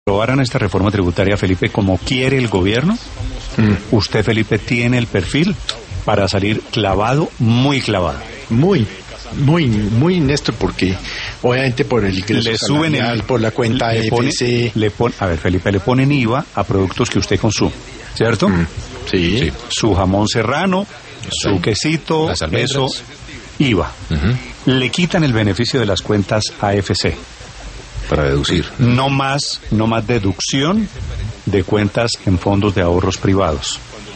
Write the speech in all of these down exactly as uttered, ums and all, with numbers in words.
aprobaran esta reforma tributaria, Felipe, como quiere el gobierno, mm. usted, Felipe, tiene el perfil para salir clavado, muy clavado. Muy, muy, muy, Néstor, porque obviamente por el ingreso le suben el, por la cuenta le E F C. Pone, le pon, a ver, Felipe, le ponen I V A a productos que usted consume, ¿cierto? Mm. Sí. sí. Su jamón serrano, sí. su quesito, eso, I V A. Uh-huh. Le quitan el beneficio de las cuentas A F C. Para deducir. No más, no más deducción de cuentas en fondos de ahorros privados.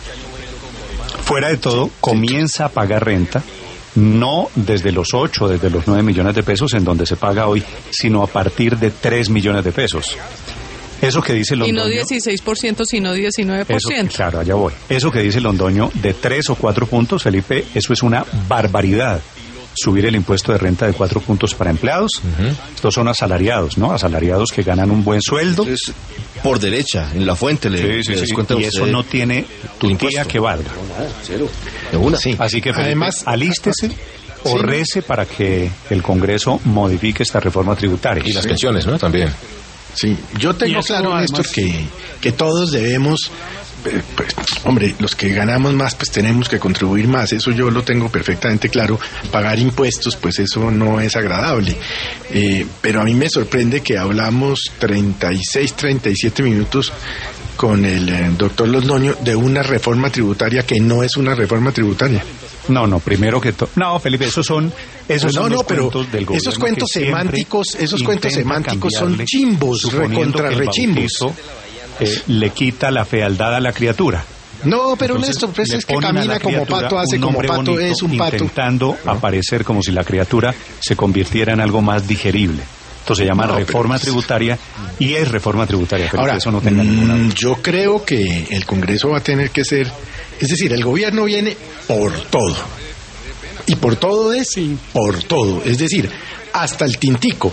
Fuera de todo, comienza a pagar renta, no desde los ocho, desde los nueve millones de pesos en donde se paga hoy, sino a partir de tres millones de pesos. Eso que dice Londoño... Y no dieciséis por ciento, sino diecinueve por ciento. Eso, claro, allá voy. Eso que dice Londoño de tres o cuatro puntos, Felipe, eso es una barbaridad. Subir el impuesto de renta de cuatro puntos para empleados. Uh-huh. Estos son asalariados, ¿no? Asalariados que ganan un buen sueldo. Entonces, por derecha, en la fuente le, sí, sí, le descuenta sí. Y eso no tiene tu tía que valga. Cero. De una. Sí. Así que, Felipe, además, alístese o sí. rece para que el Congreso modifique esta reforma tributaria. Y las sí. pensiones, ¿no? También. Sí, yo tengo claro, además... Néstor, que, que todos debemos... Pues, hombre, los que ganamos más pues tenemos que contribuir más, eso yo lo tengo perfectamente claro. Pagar impuestos pues eso no es agradable, eh, pero a mí me sorprende que hablamos treinta y seis, treinta y siete minutos con el eh, doctor Londoño de una reforma tributaria que no es una reforma tributaria. No, no, primero que todo. No, Felipe, esos son esos no, son no, los pero cuentos del gobierno. Esos cuentos semánticos, esos cuentos semánticos son chimbos, recontra rechimbos. Eh, le quita la fealdad a la criatura. No, pero entonces, Néstor, pues es que camina como pato, hace como pato, es un pato. Intentando ¿no? aparecer como si la criatura se convirtiera en algo más digerible. Esto se llama no, reforma pero... tributaria y es reforma tributaria. Pero ahora, eso no tenga ninguna duda. Yo creo que el Congreso va a tener que ser, es decir, el gobierno viene por todo. Y por todo es sí. por todo. Es decir, hasta el tintico.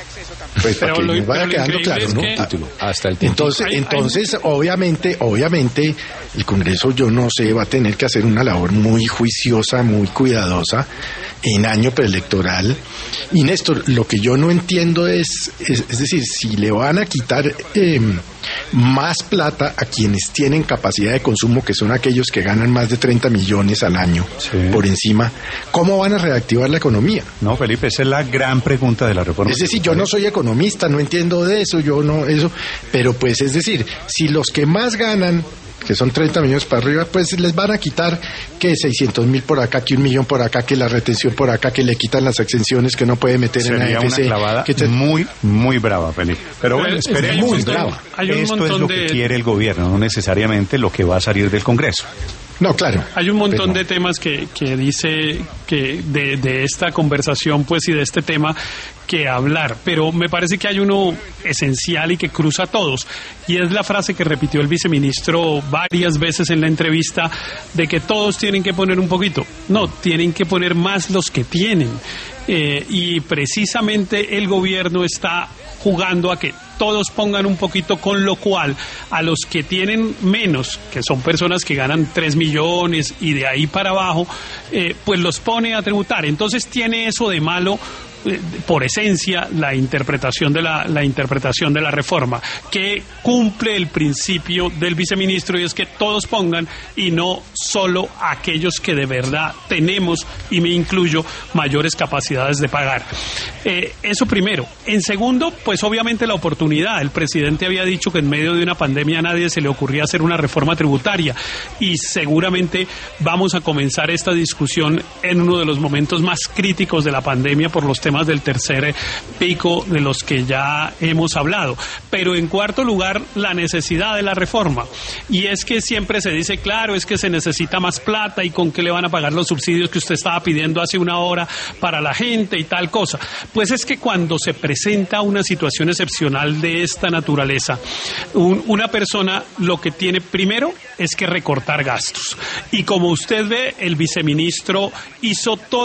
Pues para pero que lo, vaya quedando claro, ¿no? Que... Título. Hasta el entonces, hay, entonces hay... obviamente, obviamente, el Congreso, yo no sé, va a tener que hacer una labor muy juiciosa, muy cuidadosa en año preelectoral. Y Néstor, lo que yo no entiendo es, es, es decir, si le van a quitar eh, más plata a quienes tienen capacidad de consumo, que son aquellos que ganan más de treinta millones al año sí. por encima, ¿cómo van a reactivar la economía? No, Felipe, esa es la gran pregunta de la reforma. Es decir, yo no soy economista, no entiendo de eso, yo no, eso, pero pues es decir, si los que más ganan, que son treinta millones para arriba, pues les van a quitar que seiscientos mil por acá, que un millón por acá, que la retención por acá, que le quitan las exenciones que no puede meter sería en la A F C. Una clavada que te... muy, muy brava, Felipe. Pero bueno, esperemos. Muy brava. Hay un Esto es lo de... que quiere el gobierno, no necesariamente lo que va a salir del Congreso. No, claro. Hay un montón pero... de temas que, que dice que de, de esta conversación, pues, y de este tema que hablar, pero me parece que hay uno esencial y que cruza a todos, y es la frase que repitió el viceministro varias veces en la entrevista de que todos tienen que poner un poquito. No, tienen que poner más los que tienen. Eh, y precisamente el gobierno está jugando a que todos pongan un poquito, con lo cual a los que tienen menos, que son personas que ganan tres millones y de ahí para abajo, eh, pues los pone a tributar. Entonces tiene eso de malo, eh, por esencia, la interpretación de la, la interpretación de la reforma, que cumple el principio del viceministro, y es que todos pongan y no solo aquellos que de verdad tenemos, y me incluyo, mayores capacidades de pagar. Eh, eso primero. En segundo, pues obviamente la oportunidad. El presidente había dicho que en medio de una pandemia a nadie se le ocurría hacer una reforma tributaria, y seguramente vamos a comenzar esta discusión en uno de los momentos más críticos de la pandemia por los temas del tercer pico de los que ya hemos hablado. Pero en cuarto lugar, la necesidad de la reforma. Y es que siempre se dice, claro, es que se necesita más plata, y con qué le van a pagar los subsidios que usted estaba pidiendo hace una hora para la gente y tal cosa. Pues es que cuando se presenta una situación excepcional de esta naturaleza, un, una persona lo que tiene primero es que recortar gastos. Y como usted ve, el viceministro hizo todo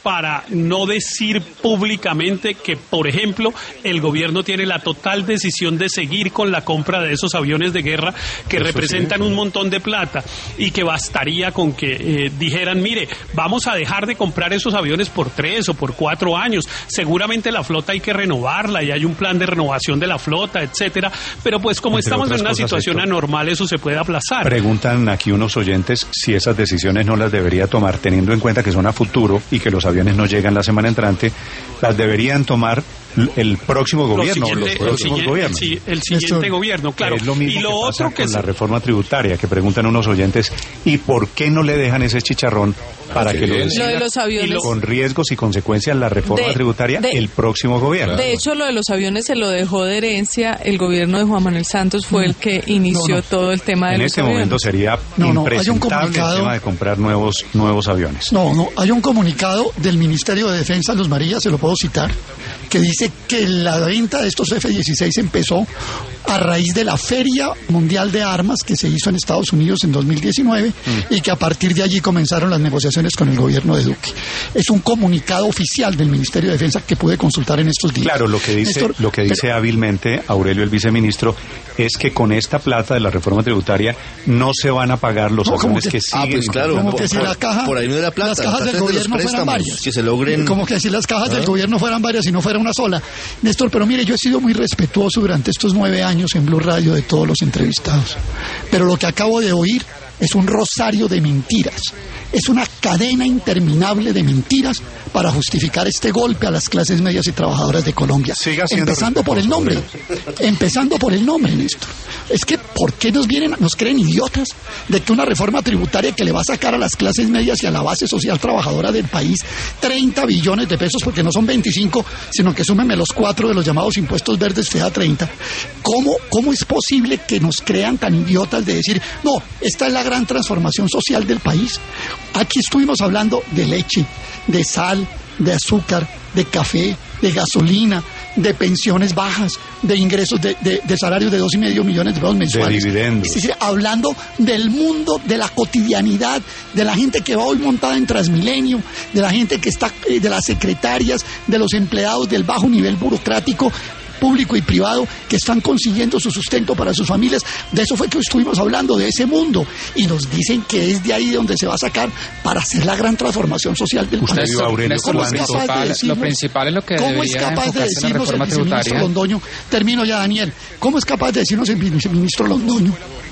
para no decir públicamente que, por ejemplo, el gobierno tiene la total decisión de seguir con la compra de esos aviones de guerra que Eso representan sí. un montón de plata, y que bastaría con que eh, dijeran, mire, vamos a dejar de comprar esos aviones por tres o por cuatro años, seguramente la flota hay que renovarla y hay un plan de renovación de la flota, etcétera, pero pues como Entre estamos en una cosas, situación Héctor, anormal, eso se puede aplazar. Preguntan aquí unos oyentes si esas decisiones no las debería tomar, teniendo en cuenta que son a futuro y que los aviones no llegan la semana entrante, las deberían tomar el próximo gobierno, siguiente, los próximos el gobiernos. El, el siguiente Esto, gobierno, claro. Es lo mismo y lo que otro pasa que con se... la reforma tributaria, que preguntan unos oyentes, ¿y por qué no le dejan ese chicharrón para que lo decida, lo de los aviones, con riesgos y consecuencias la reforma de, tributaria de, el próximo gobierno? De hecho, lo de los aviones se lo dejó de herencia el gobierno de Juan Manuel Santos, fue el que inició no, no. todo el tema de en los este aviones. momento sería no, no, impresentable el tema de comprar nuevos nuevos aviones. No, no, hay un comunicado del Ministerio de Defensa, Luz María, se lo puedo citar, que dice que la venta de estos F dieciséis empezó a raíz de la Feria Mundial de Armas que se hizo en Estados Unidos en dos mil diecinueve mm. y que a partir de allí comenzaron las negociaciones con el gobierno de Duque. Es un comunicado oficial del Ministerio de Defensa que pude consultar en estos días. Claro, lo que dice, Néstor, lo que dice pero, hábilmente Aurelio, el viceministro, es que con esta plata de la reforma tributaria no se van a pagar los no, aviones que, que siguen. Ah, pues claro, como por, que si la caja, por ahí no era plata, las cajas del gobierno fueran varias. Que se logren... Como que si las cajas ¿Ah? del gobierno fueran varias y no fuera una sola. Néstor, pero mire, yo he sido muy respetuoso durante estos nueve años en Blue Radio de todos los entrevistados. Pero lo que acabo de oír es un rosario de mentiras. Es una cadena interminable de mentiras para justificar este golpe a las clases medias y trabajadoras de Colombia. Empezando por el nombre. Empezando por el nombre, Néstor. Es que, ¿por qué nos vienen, nos creen idiotas de que una reforma tributaria que le va a sacar a las clases medias y a la base social trabajadora del país treinta billones de pesos, porque no son veinticinco, sino que súmenme los cuatro de los llamados impuestos verdes, F E A treinta? ¿Cómo, cómo es posible que nos crean tan idiotas de decir, no, esta es la gran transformación social del país? Aquí estuvimos hablando de leche, de sal, de azúcar, de café, de gasolina, de pensiones bajas, de ingresos de, de, de salarios de dos y medio millones de pesos mensuales. De dividendos. Es decir, hablando del mundo, de la cotidianidad, de la gente que va hoy montada en Transmilenio, de la gente que está, de las secretarias, de los empleados del bajo nivel burocrático, público y privado, que están consiguiendo su sustento para sus familias. De eso fue que estuvimos hablando, de ese mundo, y nos dicen que es de ahí de donde se va a sacar para hacer la gran transformación social del Usted país. Néstor, Aurelio, ¿Cómo es capaz de decirnos, lo principal es lo que ¿cómo es capaz de decirnos el viceministro Londoño? Termino ya, Daniel. ¿Cómo es capaz de decirnos el viceministro Londoño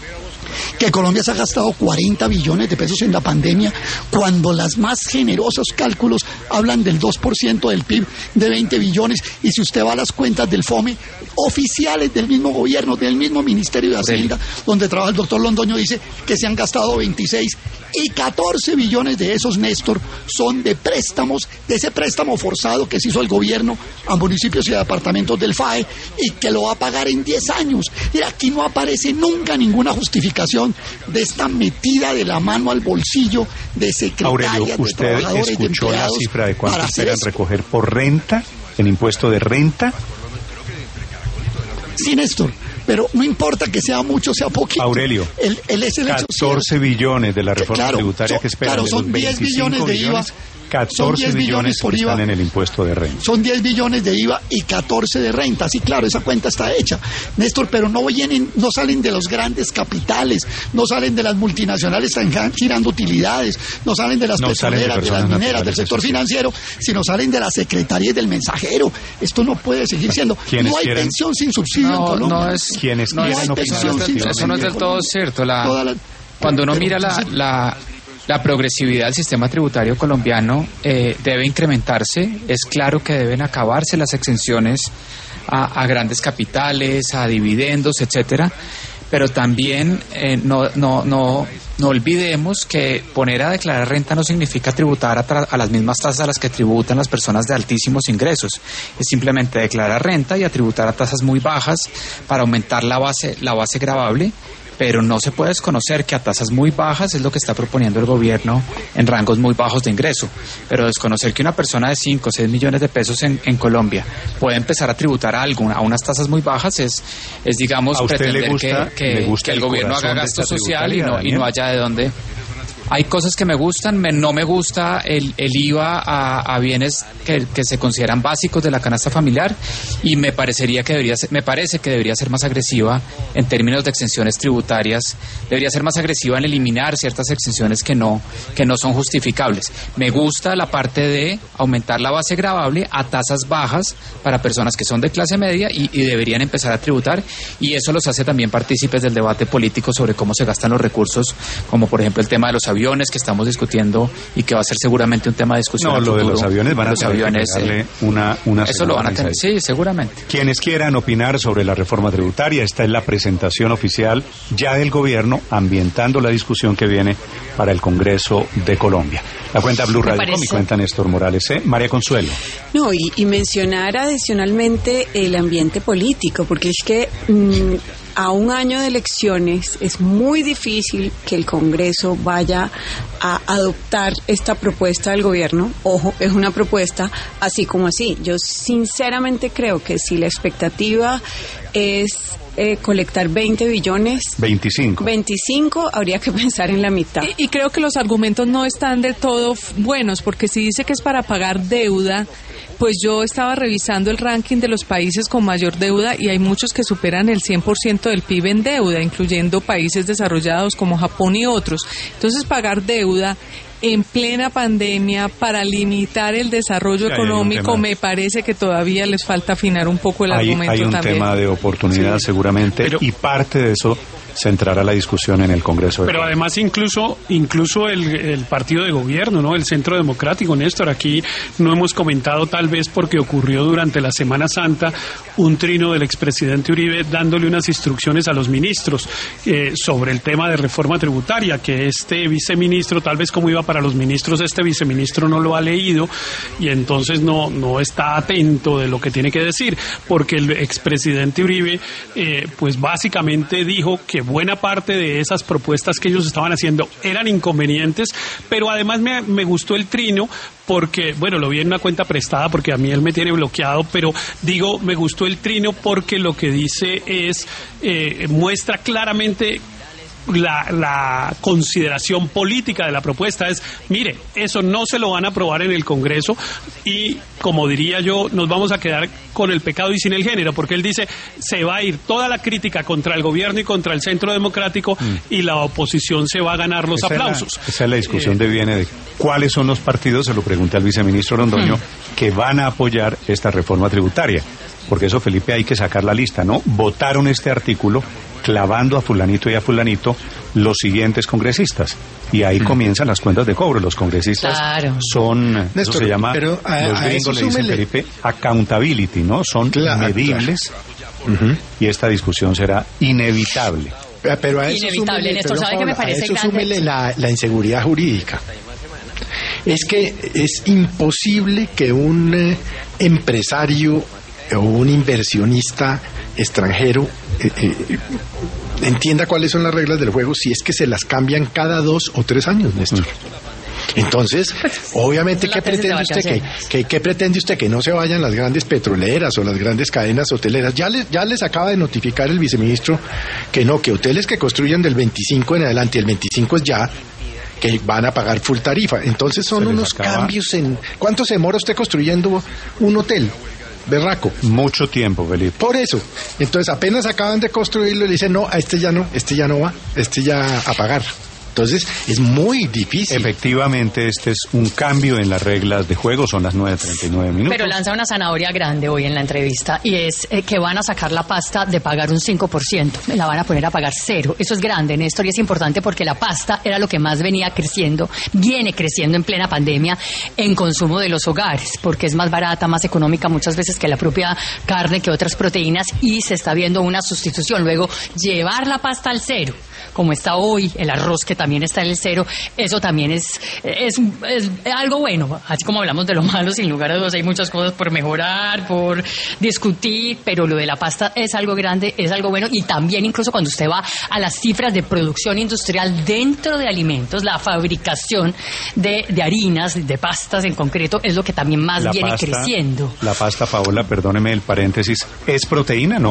que Colombia se ha gastado cuarenta billones de pesos en la pandemia, cuando las más generosos cálculos hablan del dos por ciento del P I B, de veinte billones, y si usted va a las cuentas del FOME, oficiales del mismo gobierno, del mismo Ministerio de Hacienda, donde trabaja el doctor Londoño, dice que se han gastado veintiséis, y catorce billones de esos, Néstor, son de préstamos, de ese préstamo forzado que se hizo el gobierno a municipios y departamentos del F A E, y que lo va a pagar en diez años. Y aquí no aparece nunca ninguna justificación de esta metida de la mano al bolsillo de secretarias, Aurelio, de trabajadores, de ¿usted escuchó la cifra de cuánto esperan recoger por renta, en impuesto de renta? Sí, Néstor, pero no importa que sea mucho o sea poquito. Aurelio, el, el es el catorce billones de la reforma claro, tributaria son, que esperan. Claro, son diez billones de I V A. catorce billones por I V A, están en el impuesto de renta. Son diez billones de I V A y catorce de renta. Sí, claro, esa cuenta está hecha, Néstor, pero no vienen, no salen de los grandes capitales, no salen de las multinacionales que están girando utilidades, no salen de las no petroleras, de, de las mineras, del sector financiero, sino salen de la Secretaría y del Mensajero. Esto no puede seguir siendo. No hay quieren? pensión sin subsidio no, en Colombia. No es, ¿Quiénes no, quieren hay pensión sin subsidio? Eso no es del todo cierto. La, la, cuando uno mira la... la La progresividad del sistema tributario colombiano eh, debe incrementarse. Es claro que deben acabarse las exenciones a, a grandes capitales, a dividendos, etcétera. Pero también eh, no, no, no, no olvidemos que poner a declarar renta no significa tributar a, tra- a las mismas tasas a las que tributan las personas de altísimos ingresos. Es simplemente declarar renta y a tributar a tasas muy bajas para aumentar la base, la base gravable. Pero no se puede desconocer que a tasas muy bajas es lo que está proponiendo el gobierno en rangos muy bajos de ingreso. Pero desconocer que una persona de cinco o seis millones de pesos en, en Colombia puede empezar a tributar a, algo, a unas tasas muy bajas es, es digamos, pretender gusta, que, que, que el el gobierno haga gasto social y no, y no haya de dónde... Hay cosas que me gustan, me, no me gusta el, el I V A a, a bienes que, que se consideran básicos de la canasta familiar, y me parecería que debería ser, me parece que debería ser más agresiva en términos de exenciones tributarias, debería ser más agresiva en eliminar ciertas exenciones que no, que no son justificables. Me gusta la parte de aumentar la base gravable a tasas bajas para personas que son de clase media y, y deberían empezar a tributar, y eso los hace también partícipes del debate político sobre cómo se gastan los recursos, como por ejemplo el tema de los aviones que estamos discutiendo y que va a ser seguramente un tema de discusión. No, lo futuro. de los aviones van a los tener aviones, que darle eh, una, una eso lo van a tener, sí, seguramente. Quienes quieran opinar sobre la reforma tributaria, esta es la presentación oficial ya del gobierno, ambientando la discusión que viene para el Congreso de Colombia. La cuenta Blue Radio Com y cuenta Néstor Morales. ¿eh? María Consuelo. No, y, y mencionar adicionalmente el ambiente político, porque es que mmm, a un año de elecciones es muy difícil que el Congreso vaya a adoptar esta propuesta del gobierno. Ojo, es una propuesta así como así. Yo sinceramente creo que si la expectativa es eh, colectar veinte billones, veinticinco. veinticinco, habría que pensar en la mitad. Y, y creo que los argumentos no están de todo buenos, porque si dice que es para pagar deuda, pues yo estaba revisando el ranking de los países con mayor deuda y hay muchos que superan el cien por ciento del P I B en deuda, incluyendo países desarrollados como Japón y otros. Entonces, pagar deuda en plena pandemia para limitar el desarrollo sí, económico, me parece que todavía les falta afinar un poco el hay, argumento hay un también. tema de oportunidad sí, seguramente, pero, y parte de eso centrará la discusión en el Congreso. De pero Colombia. Además incluso incluso el, el partido de gobierno, ¿no? El Centro Democrático, Néstor, aquí no hemos comentado, tal vez porque ocurrió durante la Semana Santa, un trino del expresidente Uribe dándole unas instrucciones a los ministros eh, sobre el tema de reforma tributaria, que este viceministro, tal vez como iba para los ministros, este viceministro no lo ha leído y entonces no, no está atento de lo que tiene que decir, porque el expresidente Uribe eh, pues básicamente dijo que buena parte de esas propuestas que ellos estaban haciendo eran inconvenientes, pero además me, me gustó el trino porque, bueno, lo vi en una cuenta prestada porque a mí él me tiene bloqueado, pero digo, me gustó el trino porque lo que dice es, eh, muestra claramente La, la consideración política de la propuesta. Es, mire, eso no se lo van a aprobar en el Congreso y, como diría yo, nos vamos a quedar con el pecado y sin el género, porque él dice, se va a ir toda la crítica contra el gobierno y contra el Centro Democrático mm. y la oposición se va a ganar los esa aplausos. Es la, esa es la discusión eh, de viene de cuáles son los partidos, se lo pregunté al viceministro Londoño, mm. que van a apoyar esta reforma tributaria. Porque eso, Felipe, hay que sacar la lista, ¿no? Votaron este artículo clavando a fulanito y a fulanito los siguientes congresistas. Y ahí mm. comienzan las cuentas de cobro. Los congresistas claro. son, Néstor, eso se llama, pero a, los gringos le dicen, Felipe, accountability, ¿no? Son claro, medibles claro. Uh-huh. y esta discusión será inevitable. Pero a eso inevitable, súmele, Néstor, ¿sabe que me parece a eso grande? súmele la, la inseguridad jurídica. Es que es imposible que un eh, empresario o un inversionista extranjero eh, eh, entienda cuáles son las reglas del juego si es que se las cambian cada dos o tres años, Néstor. Entonces, obviamente, ¿qué pretende usted? Que, que, ¿Qué pretende usted? Que no se vayan las grandes petroleras o las grandes cadenas hoteleras. Ya les, ya les acaba de notificar el viceministro que no, que hoteles que construyan del veinticinco en adelante, el veinticinco es ya, que van a pagar full tarifa. Entonces son unos acaba. cambios en... ¿Cuánto se demora usted construyendo un hotel? Berraco. Mucho tiempo, Felipe. Por eso. Entonces apenas acaban de construirlo y le dicen, no, a este ya no, este ya no va, este ya a pagar. Entonces es muy difícil. Efectivamente, este es un cambio en las reglas de juego, son las nueve treinta y nueve minutos. Pero lanza una zanahoria grande hoy en la entrevista y es eh, que van a sacar la pasta de pagar un cinco por ciento, la van a poner a pagar cero. Eso es grande, Néstor, y es importante porque la pasta era lo que más venía creciendo, viene creciendo en plena pandemia en consumo de los hogares, porque es más barata, más económica muchas veces que la propia carne, que otras proteínas, y se está viendo una sustitución. Luego, llevar la pasta al cero, como está hoy, el arroz que también está en el cero, eso también es, es, es algo bueno. Así como hablamos de lo malo, sin lugar a dudas hay muchas cosas por mejorar, por discutir, pero lo de la pasta es algo grande, es algo bueno. Y también incluso cuando usted va a las cifras de producción industrial dentro de alimentos, la fabricación de, de harinas, de pastas en concreto, es lo que también más la viene pasta, creciendo. La pasta, Paola, perdóneme el paréntesis, ¿es proteína? No.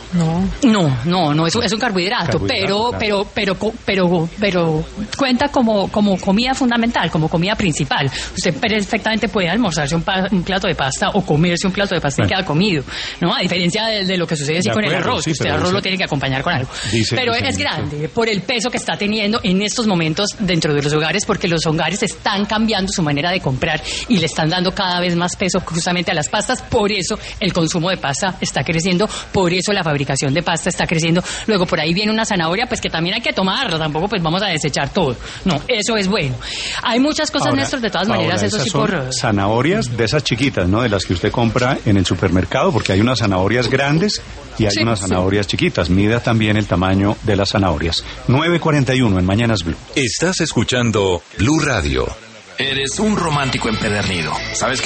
No, no, no, no es, un- es un carbohidrato, Carbohidrato, pero, claro. pero, pero, co- pero, pero cuenta como, como comida fundamental, como comida principal. Usted perfectamente puede almorzarse un, pa- un plato de pasta o comerse un plato de pasta Bueno. y queda comido, ¿no? A diferencia de, de lo que sucede así De con el acuerdo, arroz, sí, que usted pero arroz dice- lo tiene que acompañar con algo. dice- pero dice- es grande por el peso que está teniendo en estos momentos dentro de los hogares, porque los hogares están cambiando su manera de comprar y le están dando cada vez más peso justamente a las pastas. Por eso el consumo de pasta está creciendo, por eso la fabricación de pasta está creciendo. Luego por ahí viene una zanahoria, pues que también hay que tomarla, tampoco pues vamos a desechar todo. No, eso es bueno. Hay muchas cosas, Ahora- Néstor, de todas maneras, ahora, eso esas sí son por... zanahorias de esas chiquitas, ¿no? De las que usted compra en el supermercado, porque hay unas zanahorias grandes y hay Sí, unas sí. zanahorias chiquitas. Mida también el tamaño de las zanahorias. nueve cuarenta y uno en Mañanas Blue. Estás escuchando Blue Radio. Eres un romántico empedernido. ¿Sabes qué?